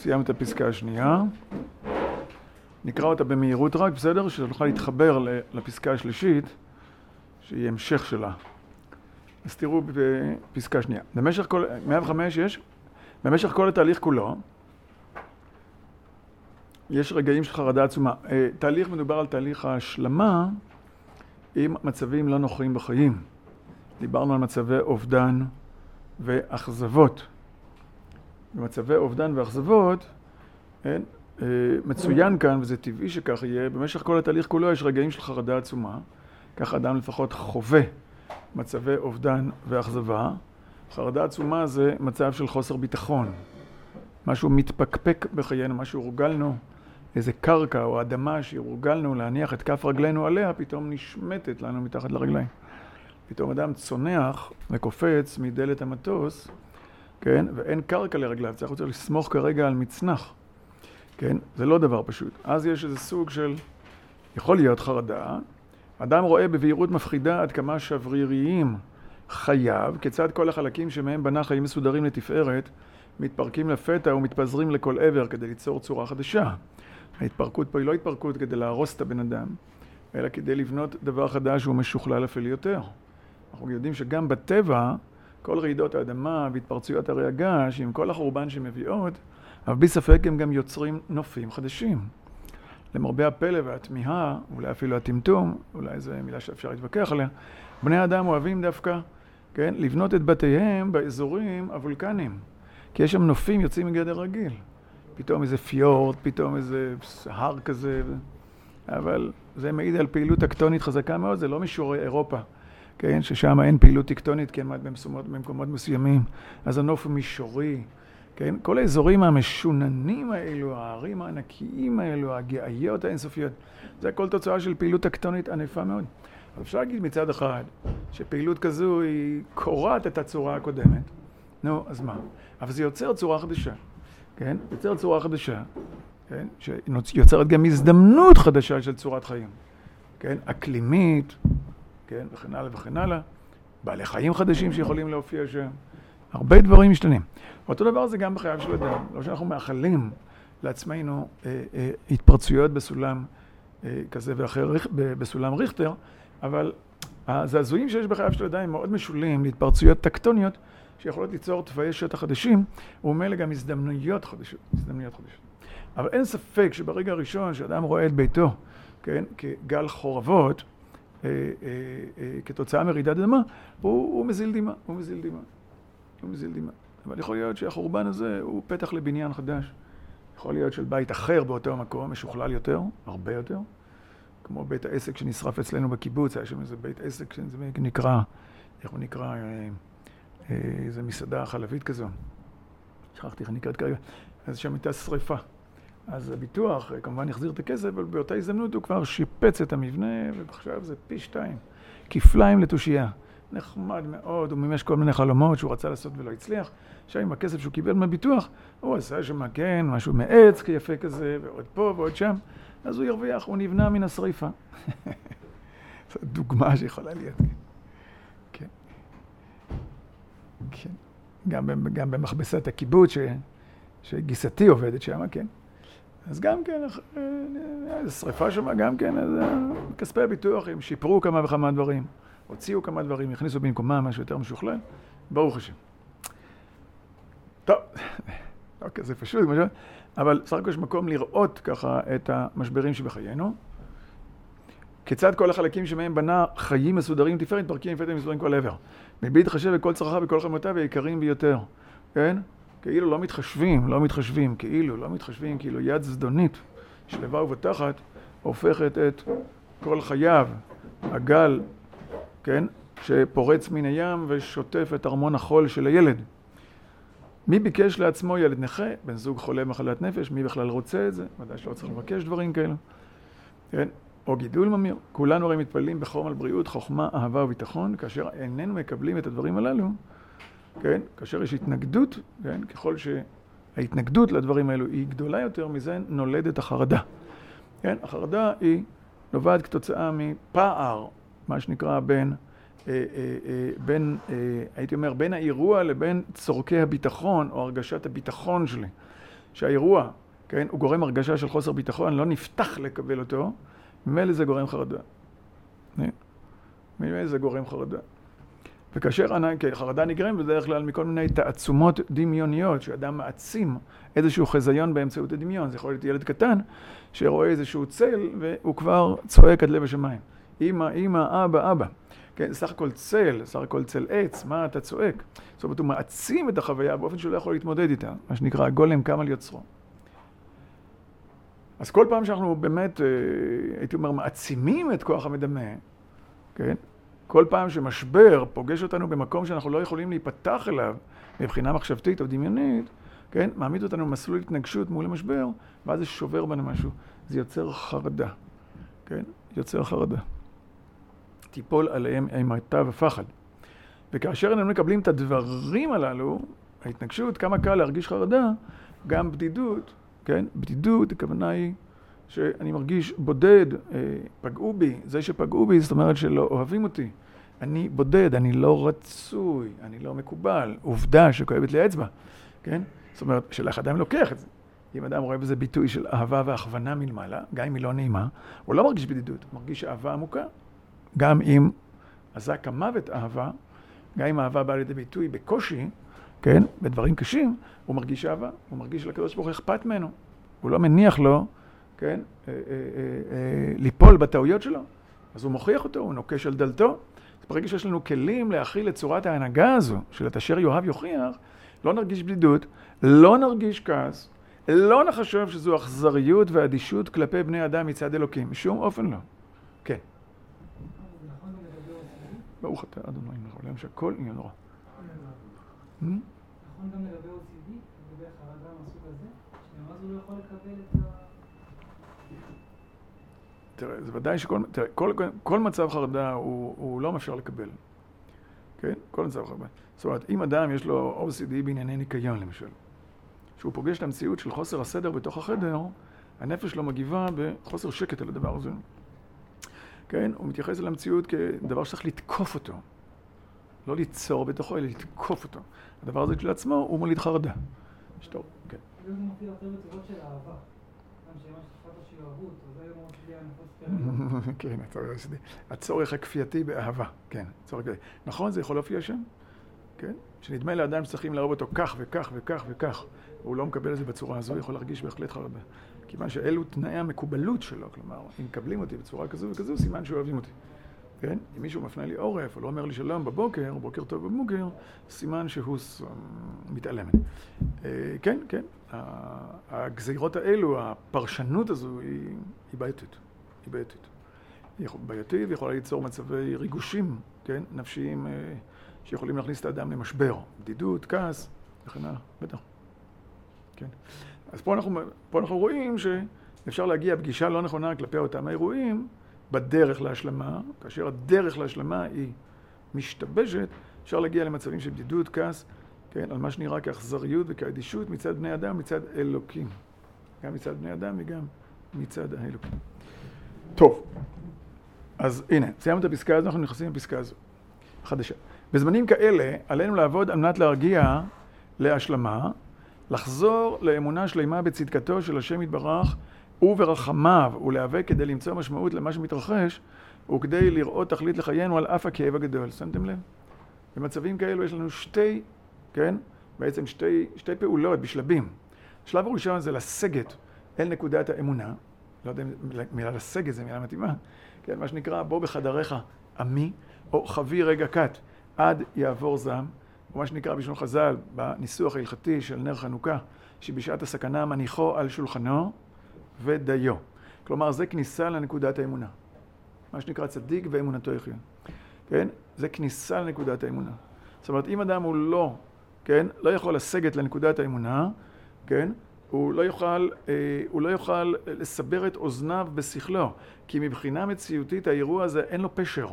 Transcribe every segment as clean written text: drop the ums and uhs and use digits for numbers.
סיימת את הפסקה השנייה. נקרא אותה במהירות רק, בסדר? שנוכל להתחבר לפסקה השלישית, שהיא המשך שלה. אז תראו בפסקה שנייה. במשך כל, 105 יש, במשך כל התהליך כולו, יש רגעים של חרדה עצומה. תהליך מדובר על תהליך ההשלמה עם מצבים לא נוחים בחיים. דיברנו על מצבי אובדן ואכזבות. במצבי אובדן ואכזבות, מצוין כאן, וזה טבעי שכך יהיה, במשך כל התהליך כולו יש רגעים של חרדה עצומה. כך אדם לפחות חווה מצבי אובדן ואכזבה. חרדה עצומה זה מצב של חוסר ביטחון. משהו מתפקפק בחיינו, משהו הורגלנו, איזה קרקע או אדמה שהורגלנו להניח את כף רגלינו עליה, פתאום נשמטת לנו מתחת לרגליים. פתאום אדם צונח וקופץ מדלת המטוס, כן? ואין קרקע לרגליו, צריך יותר לסמוך כרגע על מצנח. כן? זה לא דבר פשוט. אז יש איזה סוג של, יכול להיות חרדה. אדם רואה בבהירות מפחידה עד כמה שבריריים חייו, כיצד כל החלקים שמהם בנה חיים מסודרים לתפארת, מתפרקים לפתע ומתפזרים לכל עבר כדי ליצור צורה חדשה. ההתפרקות פה היא לא התפרקות כדי להרוס את הבן אדם, אלא כדי לבנות דבר חדש שהוא משוכלל אפילו יותר. אנחנו יודעים שגם בטבע, כל רעידות האדמה והתפרצויות הרי הגעש, עם כל החורבן שמביאות, אבל בלי ספק הם גם יוצרים נופים חדשים. למרבה הפלא והתמיהה, אולי אפילו הטמטום, אולי זו מילה שאפשר להתווכח עליה, בני האדם אוהבים דווקא, כן, לבנות את בתיהם באזורים הוולקניים. כי יש שם נופים יוצאים מגדר רגיל. פתאום איזה פיורט, פתאום איזה הר כזה. אבל זה מעיד על פעילות טקטונית חזקה מאוד, זה לא מישורי אירופה. כן, ששם אין פעילות טקטונית כמעט במקומות מסוימים. אז הנוף הוא מישורי. כן? כל האזורים המשוננים האלו, הערים הענקיים האלו, הגאיות האינסופיות, זה הכל תוצאה של פעילות טקטונית ענפה מאוד. אבל אפשר להגיד מצד אחד, שפעילות כזו היא קורעת את הצורה הקודמת. נו, אז מה? אבל זה יוצר צורה חדשה. כן? יוצר צורה חדשה, כן? שיוצרת גם הזדמנות חדשה של צורת חיים. כן? אקלימית, כן? וכן הלאה וכן הלאה. בעלי חיים חדשים שיכולים להופיע שם. הרבה דברים משתנים. אותו דבר זה גם בחייו של אדם. לא שאנחנו מאחלים לעצמנו התפרצויות בסולם כזה ואחר, בסולם ריכטר, אבל הזעזועים שיש בחייו של אדם הם מאוד משולים להתפרצויות טקטוניות שיכולות ליצור תוואי שטח חדשים, וממילא גם הזדמנויות חדשות. אבל אין ספק שברגע הראשון שאדם רואה את ביתו, כן, כגל חורבות, כתוצאה מרעידת אדמה, הוא מזיל דמעה. אבל יכול להיות שהחורבן הזה הוא פתח לבניין חדש. יכול להיות של בית אחר באותו מקום, משוכלל יותר, הרבה יותר. כמו בית העסק שנשרף אצלנו בקיבוץ, היה שם איזה בית עסק שנקרא, איך הוא נקרא, איזה מסעדה חלבית כזו. שכחתי איך נקראת כרגע. אז שם הייתה שריפה. אז הביטוח כמובן יחזיר את הכסף, אבל באותה הזדמנות הוא כבר שיפץ את המבנה, ועכשיו זה פי 2. כפליים לתושייה. נחמד מאוד, הוא מימש כל מיני חלומות שהוא רצה לעשות ולא הצליח. עכשיו עם הכסף שהוא קיבל מהביטוח, הוא עשה שם כן, משהו מעץ כיפה כזה, ועוד פה ועוד שם. אז הוא ירוויח, הוא נבנה מן השריפה. זו דוגמה שיכולה להיות. כן. כן. גם במכבסת הקיבוץ, שגיסתי עובדת שם, כן. אז גם כן, שריפה שם גם כן, אז כספי הביטוח הם שיפרו כמה וכמה דברים. הוציאו כמה דברים, הכניסו במקומם משהו יותר משוכלל, ברוך השם. טוב, לא כזה פשוט, אבל סך הכל יש מקום לראות ככה את המשברים שבחיינו. כיצד כל החלקים שמהם בנה חיים מסודרים תפארת, מתפרקים לפתע מסודרים כל עבר. מבלי להתחשב בכל צרכיו וכל חמותיו היקרים ביותר. כן? כאילו לא מתחשבים, כאילו יד זדונית שלווה ובטחת, הופכת את כל חייו, הגל, כן? שפורץ מן הים ושוטף את ארמון החול של הילד. מי ביקש לעצמו ילד נכה, בן זוג חולה מחלת נפש, מי בכלל רוצה את זה? ודאי שלא צריך לבקש דברים כאלה. כן? או גידול ממיר. כולנו הרי מתפללים בחום על בריאות, חוכמה, אהבה וביטחון, כאשר איננו מקבלים את הדברים הללו, כן? כאשר יש התנגדות, כן? ככל שההתנגדות לדברים האלו היא גדולה יותר, מזה נולדת החרדה. כן? החרדה היא נובעת כתוצאה מפער, מה שנקרא הייתי אומר, בין האירוע לבין צורכי הביטחון או הרגשת הביטחון שלי. שהאירוע, כן, הוא גורם הרגשה של חוסר ביטחון, לא נפתח לקבל אותו, ממילא זה גורם חרדה. ממילא זה גורם חרדה. וכאשר חרדה נגרם בדרך כלל מכל מיני תעצומות דמיוניות, שאדם מעצים איזשהו חזיון באמצעות הדמיון. זה יכול להיות ילד קטן שרואה איזשהו צל והוא כבר צועק עד לב השמיים. אמא, אבא. כן, סך הכל צל עץ, מה אתה צועק? זאת אומרת, הוא מעצים את החוויה באופן שהוא לא יכול להתמודד איתה, מה שנקרא, הגולם קם על יוצרו. אז כל פעם שאנחנו באמת, הייתי אומר, מעצימים את כוח המדמה, כן? כל פעם שמשבר פוגש אותנו במקום שאנחנו לא יכולים להיפתח אליו מבחינה מחשבתית או דמיונית, כן? מעמיד אותנו במסלול התנגשות מול המשבר, ואז זה שובר בנו משהו. זה יוצר חרדה, כן? יוצר חרדה. תיפול עליהם אימתה ופחד. וכאשר אנחנו מקבלים את הדברים הללו, ההתנגשות, כמה קל להרגיש חרדה, גם בדידות, כן? בדידות, הכוונה היא שאני מרגיש בודד, פגעו בי, זה שפגעו בי, זאת אומרת שלא אוהבים אותי. אני בודד, אני לא רצוי, אני לא מקובל. עובדה שכואבת לי האצבע, כן? זאת אומרת, שלך אדם לוקח את זה. אם אדם רואה בזה ביטוי של אהבה והכוונה מלמעלה, גם אם היא לא נעימה, הוא לא מרגיש בדידות, הוא מרגיש אהבה עמוקה. גם אם אזק המוות אהבה, גם אם האהבה באה לידי ביטוי בקושי, כן? בדברים קשים, הוא מרגיש אהבה, הוא מרגיש לקדוש ברוך הוא אכפת ממנו. הוא לא מניח לו, כן? ליפול בטעויות שלו. אז הוא מוכיח אותו, הוא נוקש על דלתו. אז ברגע שיש לנו כלים להכיל את צורת ההנהגה הזו, של את אשר יאהב יוכיח, לא נרגיש בדידות, לא נרגיש כעס, לא נחשוב שזו אכזריות ואדישות כלפי בני אדם מצד אלוקים. בשום אופן לא. כן. ברוך אתה אדוני מלך העולם שהכל עניין נורא. נכון גם לגבי OCD, לגבי חרדה מהסוג הזה, שאז הוא לא יכול לקבל את ה... תראה, זה ודאי כל מצב חרדה הוא לא מאפשר לקבל. כן? כל מצב חרדה. זאת אומרת, אם אדם יש לו OCD בענייני ניקיון למשל, שהוא פוגש את המציאות של חוסר הסדר בתוך החדר, הנפש לא מגיבה בחוסר שקט על הדבר הזה. כן? הוא מתייחס אל המציאות כדבר שצריך לתקוף אותו. לא ליצור בתוכו, אלא לתקוף אותו. הדבר הזה כשלעצמו הוא מוליד חרדה. שטוב, כן. זה מופיע יותר בצורות של אהבה. גם שמש תפת שיאהבו אותו, זה היום מופיע נפוץ כן, הצורך הכפייתי באהבה. כן, צורך כזה. נכון, זה יכול להופיע שם? כן? שנדמה לאדם שצריכים לאהוב אותו כך וכך וכך וכך. והוא לא מקבל את זה בצורה הזו, יכול להרגיש בהחלט חרדה. כיוון שאלו תנאי המקובלות שלו, כלומר, אם מקבלים אותי בצורה כזו וכזו, סימן שאוהבים אותי. כן? אם מישהו מפנה לי עורף, או לא אומר לי שלום בבוקר, בוקר טוב בבוקר, סימן שהוא מתעלם. כן, כן. הגזירות האלו, הפרשנות הזו, היא בעייתית. היא בעייתית. היא בעייתית ויכולה ליצור מצבי ריגושים, כן? נפשיים, שיכולים להכניס את האדם למשבר. בדידות, כעס, וכן הלאה. בטח. כן. אז פה אנחנו רואים שאפשר להגיע פגישה לא נכונה כלפי אותם האירועים בדרך להשלמה. כאשר הדרך להשלמה היא משתבשת, אפשר להגיע למצבים של בדידות, כעס, כן, על מה שנראה כאכזריות וכאדישות מצד בני אדם, מצד אלוקים. גם מצד בני אדם וגם מצד האלוקים. טוב, אז הנה, סיימנו את הפסקה הזו, אנחנו נכנסים לפסקה הזו. חדשה. בזמנים כאלה, עלינו לעבוד על מנת להרגיע להשלמה, לחזור לאמונה שלמה בצדקתו של השם יתברך וברחמיו, ולהיאבק כדי למצוא משמעות למה שמתרחש, וכדי לראות תכלית לחיינו על אף הכאב הגדול. שמתם לב? במצבים כאלו יש לנו בעצם שתי פעולות בשלבים. השלב הראשון זה לסגת אל נקודת האמונה. לא יודע אם מילה לסגת זה מילה מתאימה. כן, מה שנקרא, בוא בחדריך עמי, או חבי רגע קט, עד יעבור זעם. או מה שנקרא בשביל חז"ל, בניסוח ההלכתי של נר חנוכה, שבשעת הסכנה מניחו על שולחנו ודיו. כלומר, זה כניסה לנקודת האמונה. מה שנקרא צדיק ואמונתו יחיה. כן? זה כניסה לנקודת האמונה. זאת אומרת, אם אדם הוא לא יכול לסגת לנקודת האמונה, כן? הוא לא יוכל לסבר את אוזניו בשכלו, כי מבחינה מציאותית האירוע הזה אין לו פשר.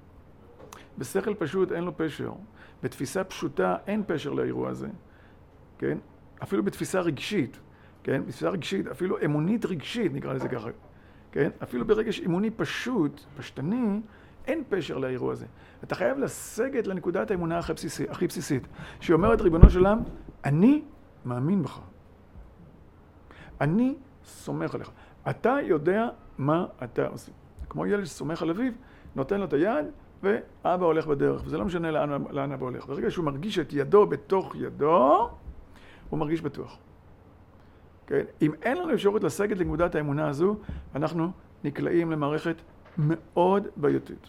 בשכל פשוט אין לו פשר. בתפיסה פשוטה אין פשר לאירוע הזה. כן? אפילו בתפיסה רגשית, כן? בתפיסה רגשית, אפילו אמונית רגשית, נקרא לזה ככה. כן? אפילו ברגש אמוני פשוט, פשטני, אין פשר לאירוע הזה. אתה חייב לסגת לנקודת האמונה הכי בסיסית, שאומרת ריבונו של עולם, אני מאמין בך. אני סומך עליך. אתה יודע מה אתה עושה. כמו ילד שסומך על אביו, נותן לו את היד, ואבא הולך בדרך, וזה לא משנה לאן אבא הולך. ברגע שהוא מרגיש את ידו בתוך ידו, הוא מרגיש בטוח. כן? אם אין לנו אפשרות לסגת לנקודת האמונה הזו, אנחנו נקלעים למערכת מאוד בעייתית.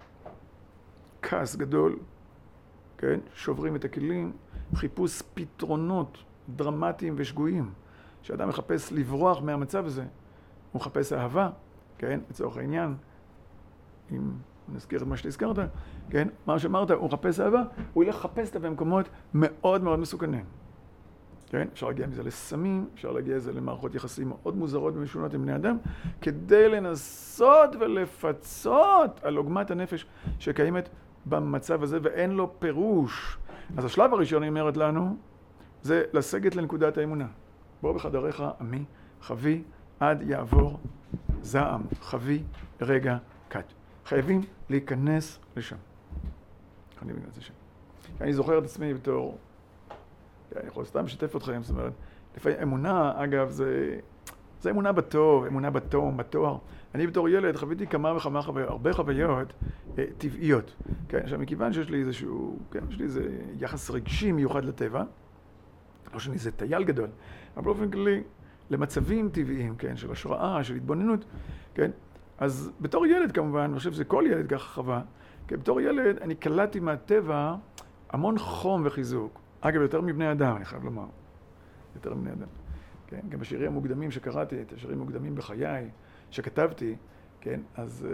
כעס גדול, כן? שוברים את הכלים, חיפוש פתרונות דרמטיים ושגויים. כשאדם מחפש לברוח מהמצב הזה, הוא מחפש אהבה, כן? לצורך העניין, אם נזכיר את מה שהזכרת, כן? מה שאמרת, הוא מחפש אהבה, הוא ילך לחפש אותה במקומות מאוד מאוד מסוכנים. כן? אפשר להגיע מזה לסמים, אפשר להגיע מזה למערכות יחסים מאוד מוזרות ומשונות עם בני אדם, כדי לנסות ולפצות על עוגמת הנפש שקיימת במצב הזה, ואין לו פירוש. אז השלב הראשון, היא אומרת לנו, זה לסגת לנקודת האמונה. בוא בחדריך עמי, חבי עד יעבור זעם, חבי רגע קט. חייבים להיכנס לשם. חייבים להיכנס לשם. אני זוכר את עצמי בתור, אני יכול סתם לשתף אתכם, זאת אומרת, לפעמים אמונה, אגב, זה אמונה בטוב, אמונה בתום, בתואר. אני בתור ילד חוויתי כמה וכמה חוויות, הרבה חוויות טבעיות. כן, עכשיו, מכיוון שיש לי איזשהו, כן, יש לי איזה יחס רגשי מיוחד לטבע, לא שאני איזה טייל גדול, אבל באופן כללי, למצבים טבעיים, כן, של השראה, של התבוננות, כן, אז בתור ילד כמובן, אני חושב שזה כל ילד ככה חווה, כן, בתור ילד אני קלטתי מהטבע המון חום וחיזוק. אגב, יותר מבני אדם, אני חייב לומר. יותר מבני אדם. כן, גם בשירים המוקדמים שקראתי, את השירים המוקדמים בחיי, שכתבתי, כן, אז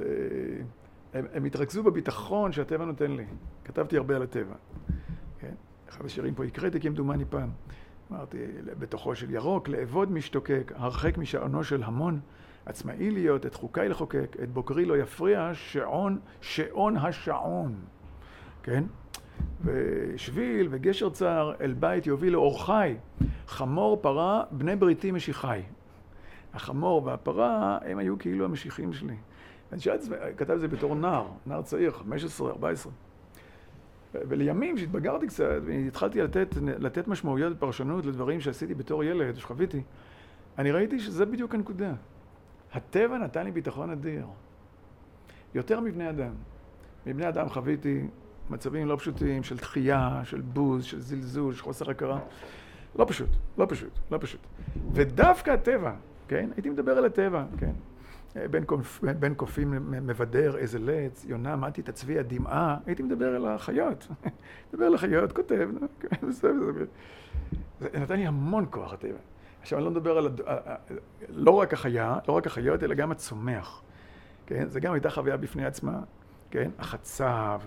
הם התרכזו בביטחון שהטבע נותן לי. כתבתי הרבה על הטבע. כן, אחד השירים פה הקראתי כמדומני פעם. אמרתי, בתוכו של ירוק, לעבוד משתוקק, הרחק משעונו של המון, עצמאי להיות, את חוקיי לחוקק, את בוקרי לא יפריע, שעון השעון. כן? ושביל וגשר צר אל בית יובילו אורחי, חמור פרה בני בריתי משיחי. החמור והפרה הם היו כאילו המשיחים שלי. אני כתב את זה בתור נער צעיר, 15, 14. ולימים שהתבגרתי קצת והתחלתי לתת משמעויות ופרשנות לדברים שעשיתי בתור ילד, שחוויתי, אני ראיתי שזה בדיוק הנקודה. הטבע נתן לי ביטחון אדיר. יותר מבני אדם. מבני אדם חוויתי מצבים לא פשוטים של דחייה, של בוז, של זלזול, של חוסר הכרה. לא פשוט, לא פשוט, לא פשוט. ודווקא הטבע, כן? הייתי מדבר על הטבע, כן? בין קופים מבדר, איזה לץ, יונה, מתי תצבי הדמעה, הייתי מדבר על החיות. מדבר על החיות, כותב, זה נתן לי המון כוח הטבע. עכשיו אני לא מדבר על, לא רק החיה, לא רק החיות, אלא גם הצומח. כן? זה גם הייתה חוויה בפני עצמה, כן? החצב,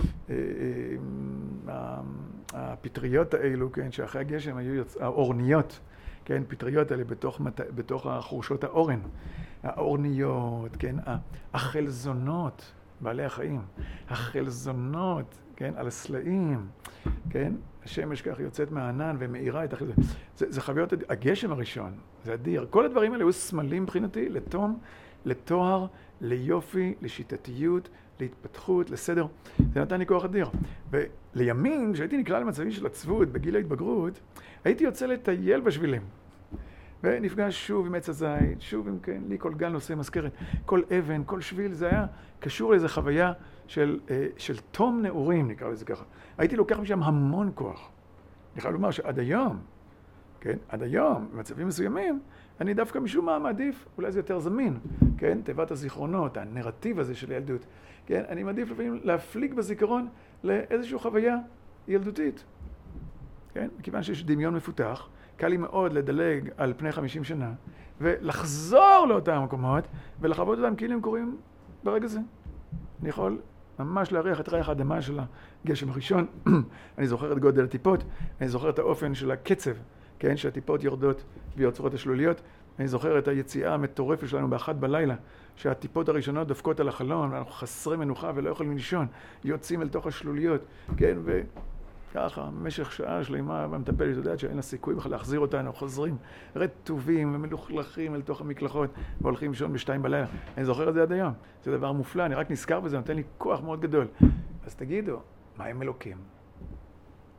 הפטריות האלו, כן? שאחרי הגשם היו האורניות, כן? פטריות האלה בתוך החורשות האורן. האורניות, כן? החלזונות, בעלי החיים. החלזונות, כן? על הסלעים, כן? השמש כך יוצאת מהענן ומאירה את החלזונות. זה חוויות, הגשם הראשון, זה אדיר. כל הדברים האלה היו סמלים מבחינתי לתום, לתואר, ליופי, לשיטתיות, להתפתחות, לסדר. זה נתן לי כוח אדיר. ולימים, כשהייתי נקלע למצבים של עצבות בגיל ההתבגרות, הייתי יוצא לטייל בשבילים. ונפגש שוב עם עץ הזית, שוב עם, כן, לי כל גל נושא מזכרת. כל אבן, כל שביל, זה היה קשור לאיזו חוויה של תום נעורים, נקרא לזה ככה. הייתי לוקח משם המון כוח. אני חייב לומר שעד היום, כן, עד היום, במצבים מסוימים, אני דווקא משום מה מעדיף, אולי זה יותר זמין, כן, תיבת הזיכרונות, הנרטיב הזה של הילדות, כן, אני מעדיף לפעמים להפליג בזיכרון לאיזושהי חוויה ילדותית, כן, מכיוון שיש דמיון מפותח, קל לי מאוד לדלג על פני 50 שנה, ולחזור לאותם המקומות, ולחוות אותם כאילו הם קורים ברגע זה. אני יכול ממש להריח את ריח האדמה של הגשם הראשון, אני זוכר את גודל הטיפות, אני זוכר את האופן של הקצב, כן, שהטיפות יורדות ויוצרות השלוליות. אני זוכר את היציאה המטורפת שלנו באחת בלילה, שהטיפות הראשונות דופקות על החלון, ואנחנו חסרי מנוחה ולא יכולים לישון, יוצאים אל תוך השלוליות, כן, וככה, במשך שעה שלמה, והמטפלת יודעת שאין לה סיכוי בכלל להחזיר אותנו, חוזרים רטובים ומלוכלכים אל תוך המקלחות, והולכים לישון ב2 בלילה. אני זוכר את זה עד היום. זה דבר מופלא, אני רק נזכר בזה, נותן לי כוח מאוד גדול. אז תגידו, מה הם אלוקים?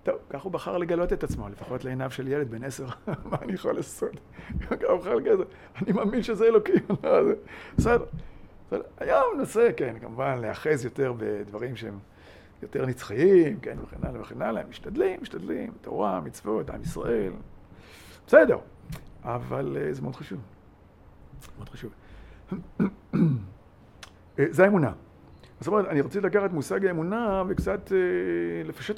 טוב, כך הוא בחר לגלות את עצמו, לפחות לעיניו של ילד בן 10, מה אני יכול לעשות? ככה הוא בחר לגלות, אני מאמין שזה אלוקים, בסדר. היום ננסה, כן, כמובן, להאחז יותר בדברים שהם יותר נצחיים, כן, וכן הלאה וכן הלאה, משתדלים, תורה, מצוות, עם ישראל, בסדר, אבל זה מאוד חשוב, מאוד חשוב. זה האמונה. זאת אומרת, אני רציתי לקחת מושג האמונה וקצת לפשט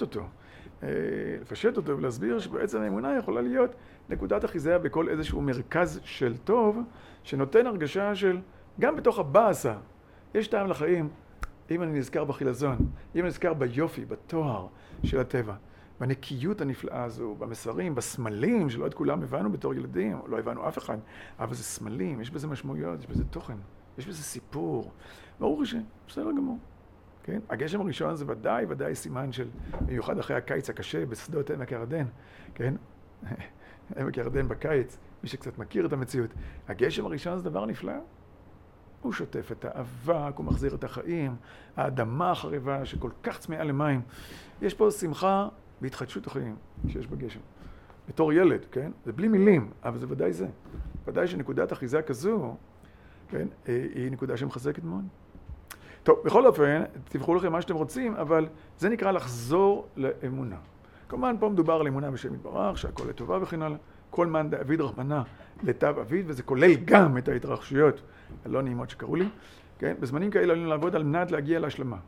אותו ולהסביר שבעצם האמונה יכולה להיות נקודת אחיזה בכל איזשהו מרכז של טוב, שנותן הרגשה של, גם בתוך הבאסה, יש טעם לחיים, אם אני נזכר בחילזון, אם אני נזכר ביופי, בתואר של הטבע, בנקיות הנפלאה הזו, במסרים, בסמלים, שלא את כולם הבנו בתור ילדים, לא הבנו אף אחד, אבל זה סמלים, יש בזה משמעויות, יש בזה תוכן, יש בזה סיפור. ברור בסדר גמור. כן? הגשם הראשון זה ודאי סימן של, במיוחד אחרי הקיץ הקשה בשדות עמק ירדן, כן? עמק ירדן בקיץ, מי שקצת מכיר את המציאות. הגשם הראשון זה דבר נפלא. הוא שוטף את האבק, הוא מחזיר את החיים, האדמה החריבה שכל כך צמאה למים. יש פה שמחה בהתחדשות החיים שיש בגשם. בתור ילד, כן? זה בלי מילים, אבל זה ודאי זה. ודאי שנקודת אחיזה כזו, כן? היא נקודה שמחזקת מאוד. טוב, בכל אופן, תבחרו לכם מה שאתם רוצים, אבל זה נקרא לחזור לאמונה. כמובן, פה מדובר על אמונה בשם יתברך, שהכל לטובה וכן הלאה. כל מאן דאביד רחמנא לטב אביד, וזה כולל גם את ההתרחשויות הלא נעימות שקראו לי. כן? בזמנים כאלה עלינו לעבוד על מנת להגיע להשלמה.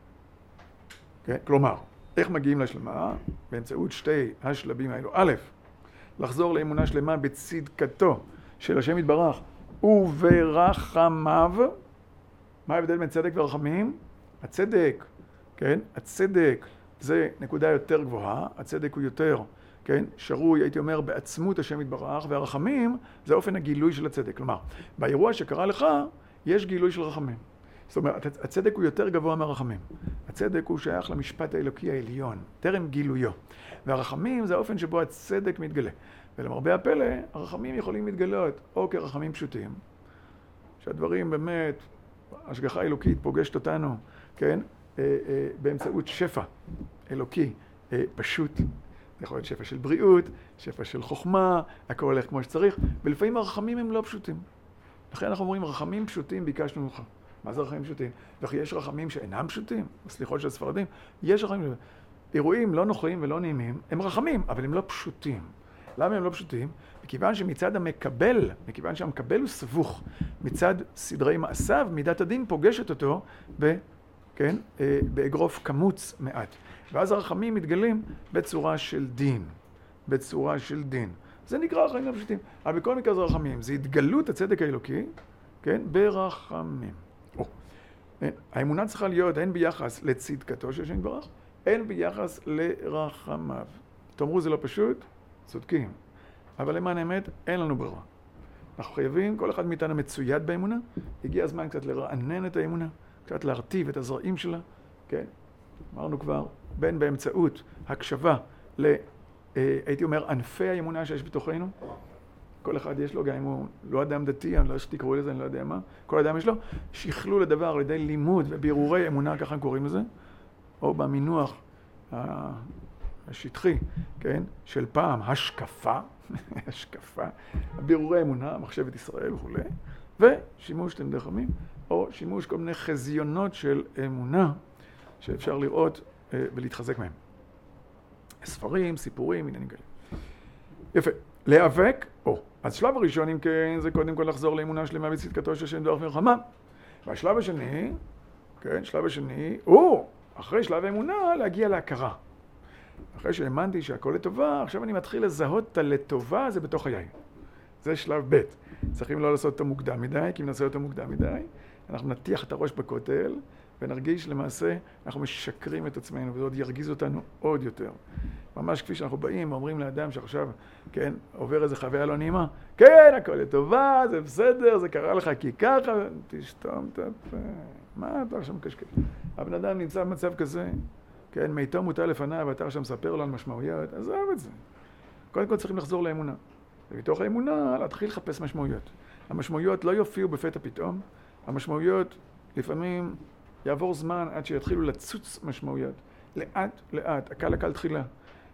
כן? כלומר, איך מגיעים להשלמה? באמצעות שתי השלבים האלו. א', לחזור לאמונה שלמה בצדקתו של השם יתברך וברחמיו. מה ההבדל בין צדק ורחמים? הצדק, כן? הצדק זה נקודה יותר גבוהה, הצדק הוא יותר, כן? שרוי, הייתי אומר, בעצמות השם יתברך, והרחמים זה אופן הגילוי של הצדק. כלומר, באירוע שקרה לך, יש גילוי של רחמים. זאת אומרת, הצדק הוא יותר גבוה מהרחמים. הצדק הוא שייך למשפט האלוקי העליון, טרם גילויו. והרחמים זה האופן שבו הצדק מתגלה. ולמרבה הפלא, הרחמים יכולים להתגלות או כרחמים פשוטים, שהדברים באמת, השגחה אלוקית פוגשת אותנו, כן? באמצעות שפע אלוקי פשוט. זה יכול להיות שפע של בריאות, שפע של חוכמה, הכל הולך כמו שצריך, ולפעמים הרחמים הם לא פשוטים. לכן אנחנו אומרים, רחמים פשוטים ביקשנו ממך. מה זה רחמים פשוטים? וכי יש רחמים שאינם פשוטים, בסליחות של הספרדים, יש רחמים, אירועים לא נוחים ולא נעימים, הם רחמים, אבל הם לא פשוטים. למה הם לא פשוטים? מכיוון שמצד המקבל, מכיוון שהמקבל הוא סבוך, מצד סדרי מעשיו, מידת הדין פוגשת אותו כן, באגרוף כמוץ מעט. ואז הרחמים מתגלים בצורה של דין. בצורה של דין. זה נקרא רחמים לא פשוטים. אבל בכל מקרה זה רחמים. זה התגלות הצדק האלוקי, כן, ברחמים. האמונה צריכה להיות הן ביחס לצדקתו של השם יתברך, הן ביחס לרחמיו. תאמרו זה לא פשוט, צודקים. אבל למען האמת, אין לנו ברירה. אנחנו חייבים, כל אחד מאיתנו מצויד באמונה, הגיע הזמן קצת לרענן את האמונה, קצת להרטיב את הזרעים שלה, כן? אמרנו כבר, בין באמצעות הקשבה הייתי אומר, ענפי האמונה שיש בתוכנו, כל אחד יש לו, גם אם הוא לא אדם דתי, אני לא יודע שתקראו לזה, אני לא יודע מה, כל אדם יש לו, שכלול לדבר על ידי לימוד ובירורי אמונה, ככה קוראים לזה, או במינוח השטחי, כן, של פעם, השקפה, השקפה, בירורי אמונה, מחשבת ישראל וכו', ושימוש תלמידי חכמים, או שימוש כל מיני חזיונות של אמונה, שאפשר לראות ולהתחזק מהם. ספרים, סיפורים, עניינים כאלה. יפה. להיאבק, אז שלב הראשון, אם כן, זה קודם כל לחזור לאמונה שלמה בצדקתו של השם יתברך ורחמיו. והשלב השני, כן, שלב השני, אחרי שלב האמונה, להגיע להכרה. אחרי שהאמנתי שהכל לטובה, עכשיו אני מתחיל לזהות את הלטובה, זה בתוך חיי. זה שלב ב'. צריכים לא לעשות אותו מוקדם מדי, כי אם נעשה אותו מוקדם מדי, אנחנו נטיח את הראש בכותל, ונרגיש למעשה, אנחנו משקרים את עצמנו, וזה עוד ירגיז אותנו עוד יותר. ממש כפי שאנחנו באים ואומרים לאדם שעכשיו, כן, עובר איזה חוויה לא נעימה, כן, הכל לטובה, זה בסדר, זה קרה לך כי ככה, תשתום את הפה, מה אתה עכשיו מקשקש? הבן אדם נמצא במצב כזה, כן, מיתו מוטל לפניו, ואתה עכשיו מספר לו על משמעויות, עזוב את זה. קודם כל צריכים לחזור לאמונה. ומתוך האמונה להתחיל לחפש משמעויות. המשמעויות לא יופיעו בפתע פתאום, המשמעויות לפעמים יעבור זמן עד שיתחילו לצוץ משמעויות. לאט לאט, הקל תחילה.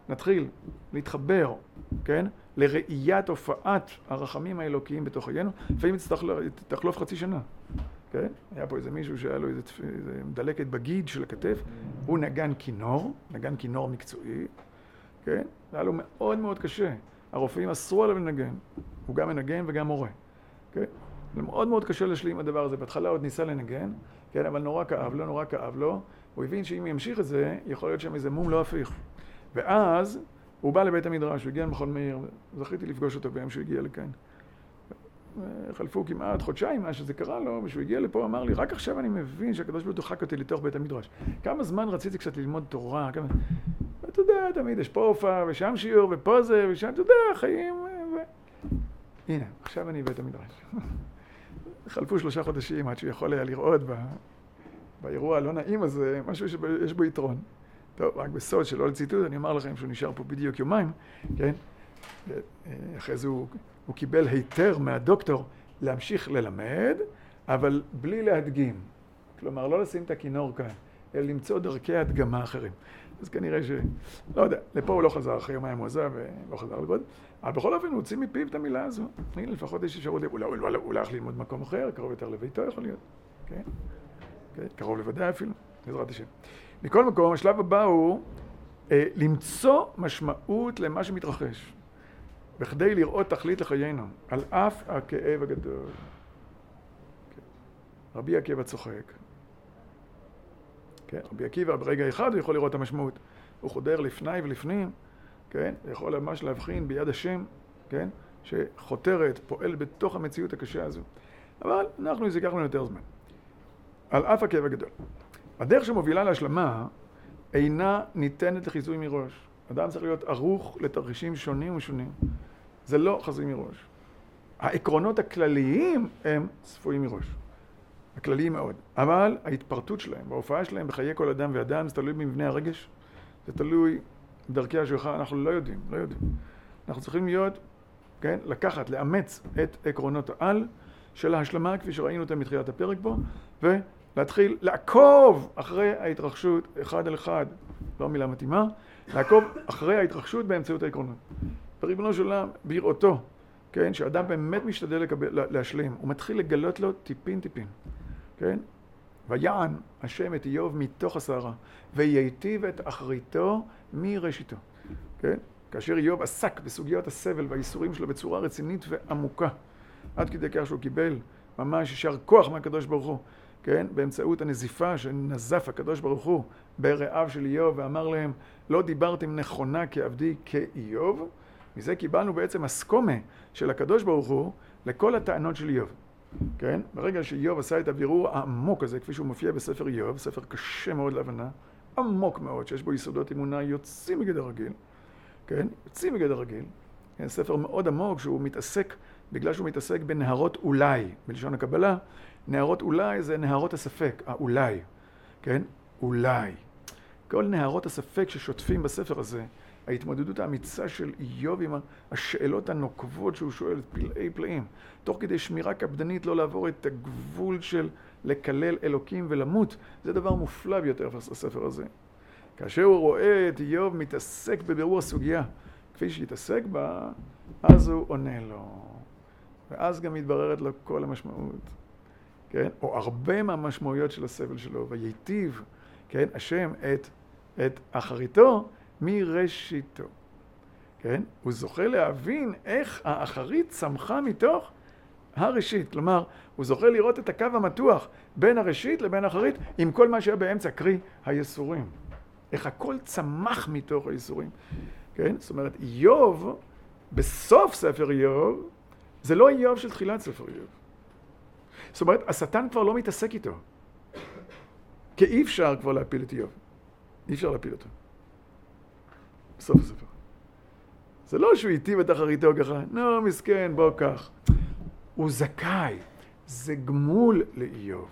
נתחיל להתחבר, כן? לראיית הופעת הרחמים האלוקיים בתוך חיינו, לפעמים תחלוף חצי שנה, כן? היה פה איזה מישהו שהיה לו איזה דלקת בגיד של הכתף, הוא נגן כינור מקצועי, כן? היה לו מאוד מאוד קשה. הרופאים אסרו עליו לנגן, הוא גם מנגן וגם מורה, כן? זה מאוד מאוד קשה להשלים עם הדבר הזה. בהתחלה עוד ניסה לנגן, כן? אבל נורא כאב לו. הוא הבין שאם ימשיך את זה, יכול להיות שם איזה מום לא הפיך. ואז הוא בא לבית המדרש, הוא הגיע למכון מאיר, זכיתי לפגוש אותו ביום שהוא הגיע לכאן. חלפו כמעט חודשיים מה שזה קרה לו, ושהוא הגיע לפה, אמר לי, רק עכשיו אני מבין שהקדוש ברוך הוא דחק אותי לתוך בית המדרש. כמה זמן רציתי קצת ללמוד תורה, אתה יודע, תמיד יש פה הופעה, ושם שיעור, ופה זה, ושם, אתה יודע, חיים, הנה, עכשיו אני בבית המדרש. חלפו 3 חודשים עד שהוא יכול היה לראות באירוע הלא נעים הזה, משהו שיש בו יתרון. טוב, רק בסוד שלא לציטוט, אני אומר לכם שהוא נשאר פה בדיוק יומיים, כן? אחרי זה הוא קיבל היתר מהדוקטור להמשיך ללמד, אבל בלי להדגים. כלומר, לא לשים את הכינור כאן, אלא למצוא דרכי הדגמה אחרים. אז כנראה לא יודע, לפה הוא לא חזר, אחרי יומיים הוא עזב ולא חזר לבוד. אבל בכל אופן הוא הוציא מפיו את המילה הזו. הנה, לפחות יש אפשרות, אולי הלך ללמוד מקום אחר, קרוב יותר לביתו יכול להיות. כן? קרוב לוודאי אפילו, בעזרת השם. מכל מקום, השלב הבא הוא למצוא משמעות למה שמתרחש, בכדי לראות תכלית לחיינו, על אף הכאב הגדול. רבי עקיבא צוחק. כן, רבי עקיבא ברגע אחד הוא יכול לראות את המשמעות. הוא חודר לפני ולפנים, כן? יכול ממש להבחין ביד השם, כן? שחותרת, פועל בתוך המציאות הקשה הזו. אבל אנחנו זה ייקח לנו יותר זמן. על אף הכאב הגדול. הדרך שמובילה להשלמה אינה ניתנת לחיזוי מראש. אדם צריך להיות ערוך לתרחישים שונים ושונים. זה לא חזוי מראש. העקרונות הכלליים הם צפויים מראש. הכלליים מאוד. אבל ההתפרטות שלהם, בהופעה שלהם, בחיי כל אדם ואדם, זה תלוי במבנה הרגש. זה תלוי בדרכי השגחה, אנחנו לא יודעים. אנחנו צריכים להיות, כן, לקחת, לאמץ את עקרונות העל של ההשלמה, כפי שראינו אותם מתחילת הפרק פה, ולהתחיל לעקוב אחרי ההתרחשות אחד על אחד, לא מילה מתאימה, לעקוב אחרי ההתרחשות באמצעות העקרונות. בריבונו של עולם, בראותו, כן, שאדם באמת משתדל להשלים, הוא מתחיל לגלות לו טיפין, כן? ויען השם את איוב מתוך הסערה, וייטיב את אחריתו מראשיתו, כן? כאשר איוב עסק בסוגיות הסבל והאיסורים שלו בצורה רצינית ועמוקה, עד כדי כך שהוא קיבל ממש יישר כוח מהקדוש ברוך הוא, כן? באמצעות הנזיפה שנזף הקדוש ברוך הוא ברעיו של איוב, ואמר להם, לא דיברתם נכונה כעבדי כאיוב. מזה קיבלנו בעצם הסכומה של הקדוש ברוך הוא לכל הטענות של איוב. כן? ברגע שאיוב עשה את הבירור העמוק הזה, כפי שהוא מופיע בספר איוב, ספר קשה מאוד להבנה, עמוק מאוד, שיש בו יסודות אמונה יוצאים מגדר רגיל, כן? יוצאים מגדר רגיל. כן? ספר מאוד עמוק שהוא מתעסק, בגלל שהוא מתעסק בנהרות אולי. בלשון הקבלה, נהרות אולי זה נהרות הספק, האולי. כן? אולי. כל נהרות הספק ששוטפים בספר הזה, ההתמודדות האמיצה של איוב עם השאלות הנוקבות שהוא שואל, פלאי פלאים, תוך כדי שמירה קפדנית לא לעבור את הגבול של לקלל אלוקים ולמות, זה דבר מופלא ביותר בספר הזה. כאשר הוא רואה את איוב מתעסק בבירור הסוגיה, כפי שהתעסק בה, אז הוא עונה לו. ואז גם מתבררת לו כל המשמעות, כן? או הרבה מהמשמעויות של הסבל שלו, וייטיב, כן? השם את אחריתו מראשיתו. כן? הוא זוכה להבין איך האחרית צמחה מתוך הראשית. כלומר, הוא זוכה לראות את הקו המתוח בין הראשית לבין האחרית, עם כל מה שהיה באמצע, קרי היסורים. איך הכל צמח מתוך היסורים. כן? זאת אומרת, איוב, בסוף ספר איוב, זה לא איוב של תחילת ספר איוב. זאת אומרת, השטן כבר לא מתעסק איתו. כי אי אפשר כבר להפיל את איוב. אי אפשר להפיל אותו. בסוף הספר. זה לא שהוא היטיב את אחריתו ככה, נו, מסכן, בוא כך. הוא זכאי. זה גמול לאיוב.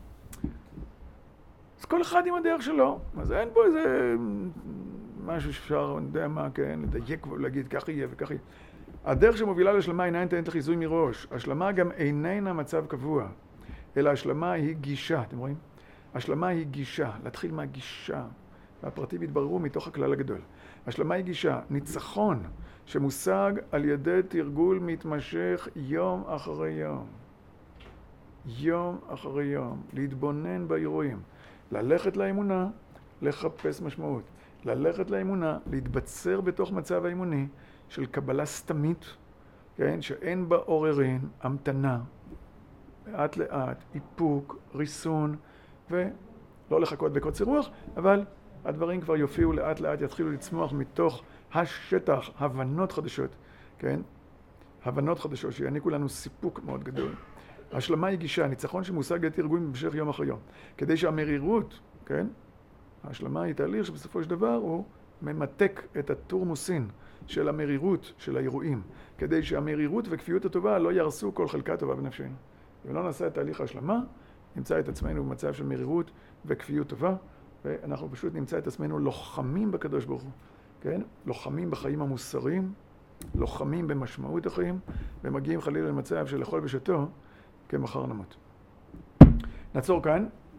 אז כל אחד עם הדרך שלו. אז אין פה איזה משהו שאפשר, אני יודע מה, כן, לדייק ולהגיד, כך יהיה וכך יהיה. הדרך שמובילה להשלמה אינה ניתנת לחיזוי מראש. השלמה גם איננה מצב קבוע, אלא השלמה היא גישה. אתם רואים? השלמה היא גישה. להתחיל מהגישה. והפרטים יתבררו מתוך הכלל הגדול. השלמה היא גישה, ניצחון, שמושג על ידי תרגול מתמשך יום אחרי יום. יום אחרי יום, להתבונן באירועים, ללכת לאמונה, לחפש משמעות, ללכת לאמונה, להתבצר בתוך מצב האמוני של קבלה סתמית, כן? שאין בה עוררין, המתנה, לאט לאט, איפוק, ריסון, ולא לחכות בקוצר רוח, אבל הדברים כבר יופיעו לאט לאט, יתחילו לצמוח מתוך השטח, הבנות חדשות, כן? הבנות חדשות שיעניקו לנו סיפוק מאוד גדול. השלמה היא גישה, ניצחון שמושג את ארגון במשך יום אחרי יום. כדי שהמרירות, כן? ההשלמה היא תהליך שבסופו של דבר הוא ממתק את התורמוסין של המרירות של האירועים, כדי שהמרירות וכפיות הטובה לא ירסו כל חלקה טובה בנפשנו. אם לא נעשה את תהליך ההשלמה, נמצא את עצמנו במצב של מרירות וכפיות טובה, ואנחנו פשוט נמצא את עצמנו לוחמים בקדוש ברוך הוא, כן? לוחמים בחיים המוסריים, לוחמים במשמעות החיים, ומגיעים חלילה למצב של לאכול בשעתו, כמחר נמות. נעצור כאן.